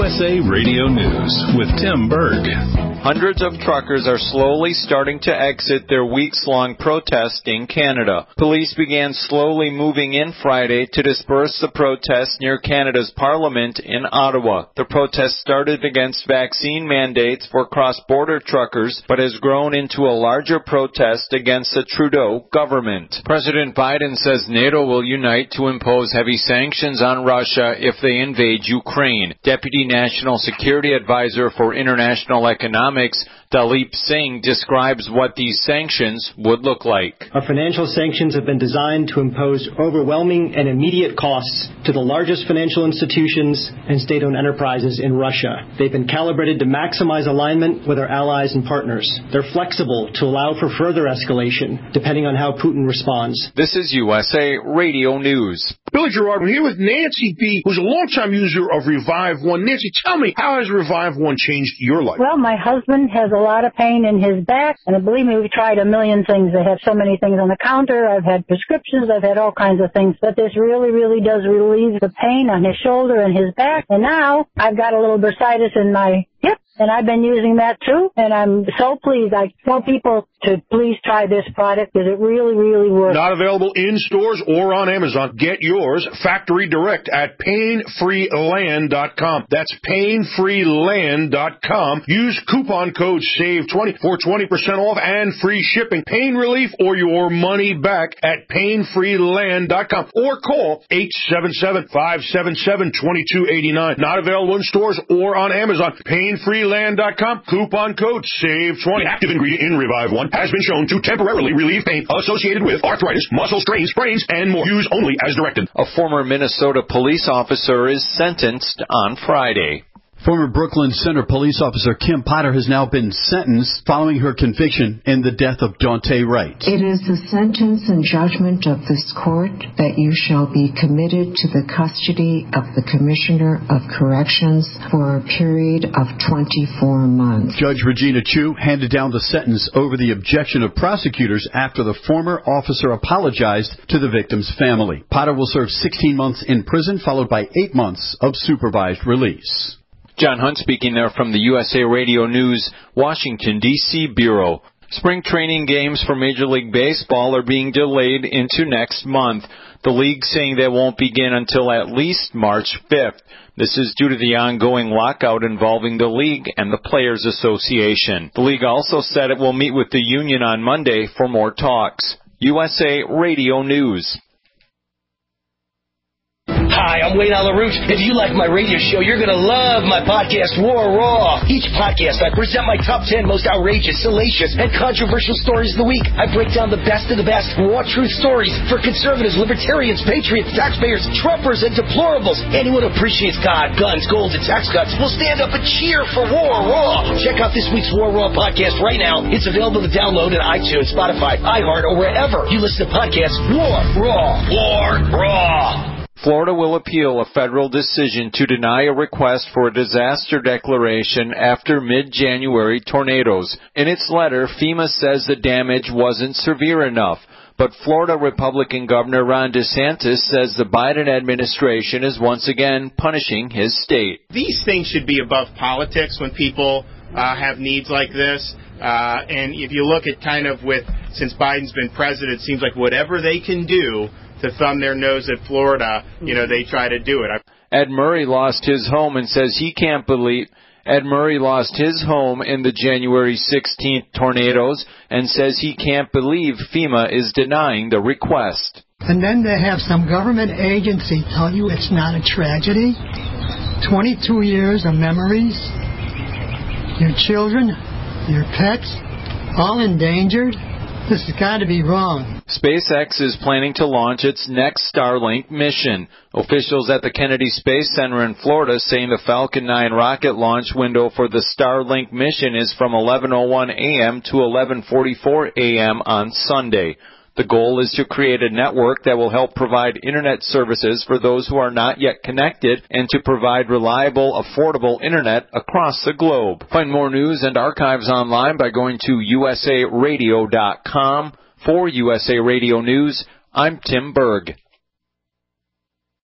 USA Radio News with Tim Berg. Hundreds of truckers are slowly starting to exit their weeks-long protest in Canada. Police began slowly moving in Friday to disperse the protests near Canada's Parliament in Ottawa. The protest started against vaccine mandates for cross-border truckers, but has grown into a larger protest against the Trudeau government. President Biden says NATO will unite to impose heavy sanctions on Russia if they invade Ukraine. Deputy National Security Advisor for International Economics, Dalip Singh, describes what these sanctions would look like. Our financial sanctions have been designed to impose overwhelming and immediate costs to the largest financial institutions and state-owned enterprises in Russia. They've been calibrated to maximize alignment with our allies and partners. They're flexible to allow for further escalation, depending on how Putin responds. This is USA Radio News. Billy Gerard, I'm here with Nancy B., who's a longtime user of Revive One. Nancy, tell me, how has Revive One changed your life? Well, my husband has a lot of pain in his back, and believe me, we've tried a million things. They have so many things on the counter. I've had prescriptions. I've had all kinds of things. But this really, really does relieve the pain on his shoulder and his back. And now I've got a little bursitis in my hip, and I've been using that too, and I'm so pleased. I tell people to please try this product because it really, really works. Not available in stores or on Amazon. Get yours factory direct at painfreeland.com. That's painfreeland.com. Use coupon code SAVE20 for 20% off and free shipping. Pain relief or your money back at painfreeland.com or call 877-577-2289. Not available in stores or on Amazon. painfreeland.com. Coupon code SAVE20. Active ingredient in Revive One has been shown to temporarily relieve pain associated with arthritis, muscle strains, sprains, and more. Use only as directed. A former Minnesota police officer is sentenced on Friday. Former Brooklyn Center police officer Kim Potter has now been sentenced following her conviction in the death of Daunte Wright. It is the sentence and judgment of this court that you shall be committed to the custody of the Commissioner of Corrections for a period of 24 months. Judge Regina Chu handed down the sentence over the objection of prosecutors after the former officer apologized to the victim's family. Potter will serve 16 months in prison, followed by 8 months of supervised release. John Hunt speaking there from the USA Radio News Washington, D.C. Bureau. Spring training games for Major League Baseball are being delayed into next month. The league saying they won't begin until at least March 5th. This is due to the ongoing lockout involving the league and the Players Association. The league also said it will meet with the union on Monday for more talks. USA Radio News. Hi, I'm Wayne LaRouche. If you like my radio show, you're going to love my podcast, War Raw. Each podcast, I present my top 10 most outrageous, salacious, and controversial stories of the week. I break down the best of the best raw truth stories for conservatives, libertarians, patriots, taxpayers, Trumpers, and deplorables. Anyone who appreciates God, guns, gold, and tax cuts will stand up and cheer for War Raw. Check out this week's War Raw podcast right now. It's available to download on iTunes, Spotify, iHeart, or wherever you listen to podcasts. War Raw. War Raw. Florida will appeal a federal decision to deny a request for a disaster declaration after mid-January tornadoes. In its letter, FEMA says the damage wasn't severe enough, but Florida Republican Governor Ron DeSantis says the Biden administration is once again punishing his state. These things should be above politics when people have needs like this. And if you look at since Biden's been president, it seems like whatever they can do to thumb their nose at Florida, they try to do it. Ed Murray lost his home and says he can't believe Ed Murray lost his home in the January 16th tornadoes and says he can't believe FEMA is denying the request. And then to have some government agency tell you it's not a tragedy, 22 years of memories, your children, your pets, all endangered. This has got to be wrong. SpaceX is planning to launch its next Starlink mission. Officials at the Kennedy Space Center in Florida saying the Falcon 9 rocket launch window for the Starlink mission is from 11:01 a.m. to 11:44 a.m. on Sunday. The goal is to create a network that will help provide Internet services for those who are not yet connected and to provide reliable, affordable Internet across the globe. Find more news and archives online by going to usaradio.com. For USA Radio News, I'm Tim Berg.